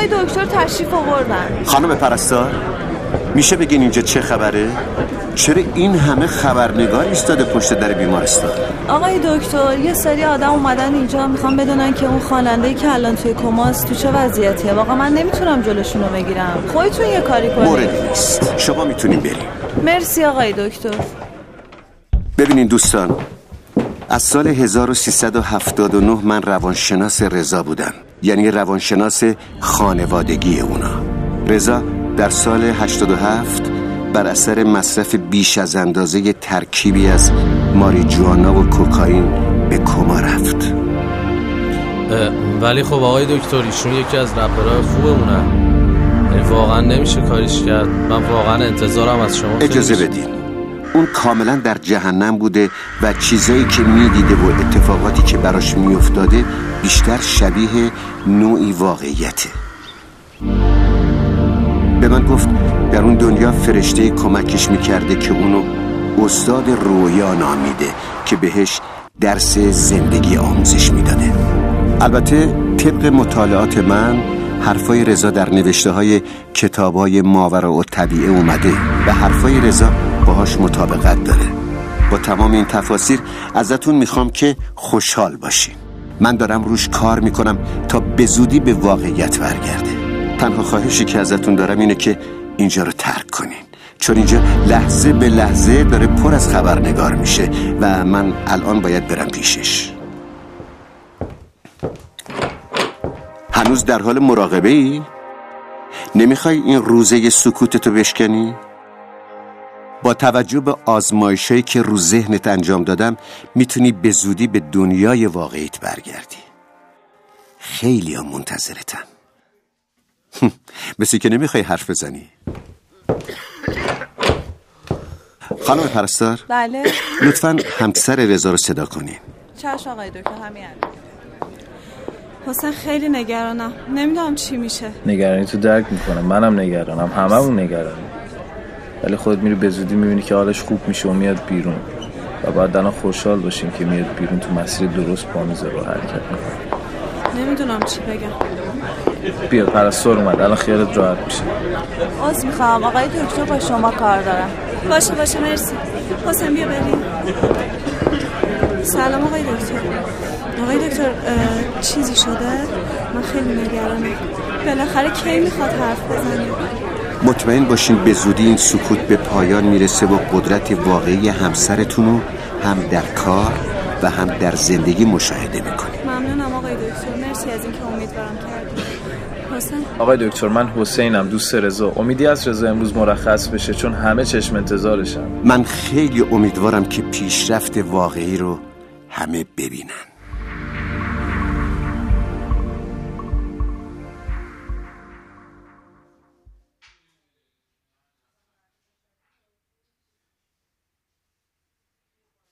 آقای دکتر تشریف آوردن. خانم پرستار میشه بگین اینجا چه خبره؟ چرا این همه خبرنگار ایستاده پشت در بیمارستان؟ آقای دکتر یه سری آدم اومدن اینجا میخوان بدونن که اون خواننده‌ای که الان توی کماست تو چه وضعیتیه. واقعا من نمیتونم جلوشون رو بگیرم. خودتون یه کاری کنید. مورد نیست، شما میتونین بریم. مرسی آقای دکتر. ببینین دوستان، از سال 1379 من روانشناس رضا بودم، یعنی روانشناس خانوادگی اونا. رضا در سال 87 بر اثر مصرف بیش از اندازه ترکیبی از ماریجوانا و کوکائین به کما رفت. ولی خب آقای دکتر ایشون یکی از رپرهای خوبمونن، یعنی واقعا نمیشه کاریش کرد. من واقعا انتظارم از شما اجازه بدین. اون کاملا در جهنم بوده و چیزایی که میدیده و اتفاقاتی که براش میافتاده بیشتر شبیه نوعی واقعیته. به من گفت در اون دنیا فرشته کمکش میکرده که اونو استاد رویا نامیده که بهش درس زندگی آموزش میداده. البته طبق مطالعات من حرفای رضا در نوشته های کتابای ماوراءالطبیعه اومده و حرفای رضا باهاش مطابقت داره. با تمام این تفاسیر ازتون میخوام که خوشحال باشین. من دارم روش کار میکنم تا به زودی به واقعیت برگرده. تنها خواهشی که ازتون دارم اینه که اینجا رو ترک کنین، چون اینجا لحظه به لحظه داره پر از خبرنگار میشه و من الان باید برم پیشش. هنوز در حال مراقبه ای؟ نمیخوای این روزه سکوتتو بشکنی؟ با توجه به آزمایشایی که رو ذهنت انجام دادم میتونی به زودی به دنیای واقعیت برگردی. خیلی هم منتظرتم. مثل که نمیخوای حرف بزنی. خانم پرستار. بله. لطفاً همسر رضا رو صدا کنین. چشم آقای دکتر، همین حسین خیلی نگرانم، نمیدونم چی میشه. نگرانی تو درک میکنم، منم نگرانم، هممون نگرانیم. ولی خودت میری به زودی میبینی که حالش خوب میشه و میاد بیرون و بعد الان خوشحال باشیم که میاد بیرون، تو مسیر درست پا میذاره و حرکت میکنه. نمیدونم چی بگم. بیا پرستار اومد، الان خیالت راحت میشه. عذر میخوام آقای دکتر، با شما کار دارم. باشه مرسی. حسین بیا بریم. سلام آقای دکتر. آقای دکتر چیزی شده؟ من خیلی نگرانم. بالاخره کی میخواد حرف بزنه؟ مطمئن باشین به زودی این سکوت به پایان میرسه و قدرت واقعی همسرتون رو هم در کار و هم در زندگی مشاهده میکنید. ممنونم آقای دکتر، مرسی از اینکه امیدوارم کردید. حسین. آقای دکتر من حسینم، دوست رضا. امیدی از رضا امروز مرخص بشه چون همه چشم انتظارشن. من خیلی امیدوارم که پیشرفت واقعی رو همه ببینن.